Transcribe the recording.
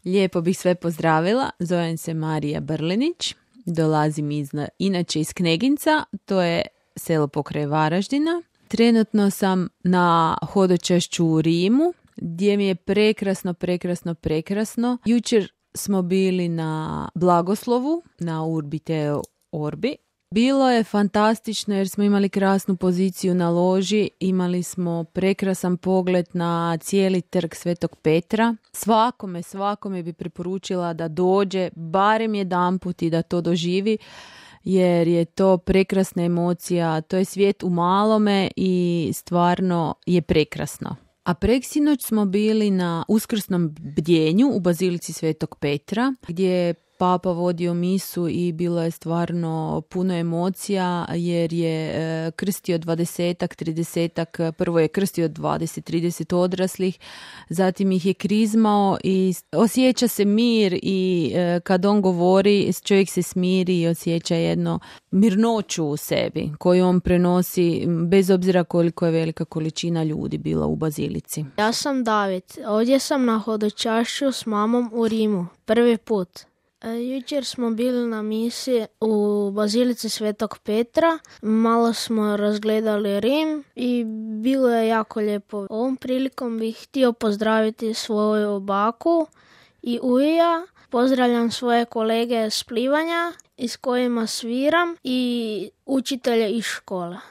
Lijepo bih sve pozdravila. Zovem se Marija Brlinić. Dolazim inače iz Kneginca, to je selo pokraj Varaždina. Trenutno sam na hodočašću u Rimu, gdje mi je prekrasno. Jučer smo bili na blagoslovu, na Urbi te Orbi. Bilo je fantastično jer smo imali krasnu poziciju na loži, imali smo prekrasan pogled na cijeli trg Svetog Petra. Svakome bi preporučila da dođe barem jedanput i da to doživi, jer je to prekrasna emocija, to je svijet u malome i stvarno je prekrasno. A preksinoć smo bili na uskrsnom bdjenju u Bazilici Svetog Petra, gdje je Papa vodio misu i bilo je stvarno puno emocija jer je krstio 20-30, prvo je krstio 20-30 odraslih, zatim ih je krizmao i osjeća se mir i kad on govori čovjek se smiri i osjeća jedno mirnoću u sebi koju on prenosi bez obzira koliko je velika količina ljudi bila u Bazilici. Ja sam David, ovdje sam na hodočašću s mamom u Rimu, prvi put. Jučer smo bili na misi u Bazilici Svetog Petra, malo smo razgledali Rim i bilo je jako lijepo. Ovom prilikom bih htio pozdraviti svoju baku i ujija, pozdravljam svoje kolege s plivanja i s kojima sviram i učitelje iz škole.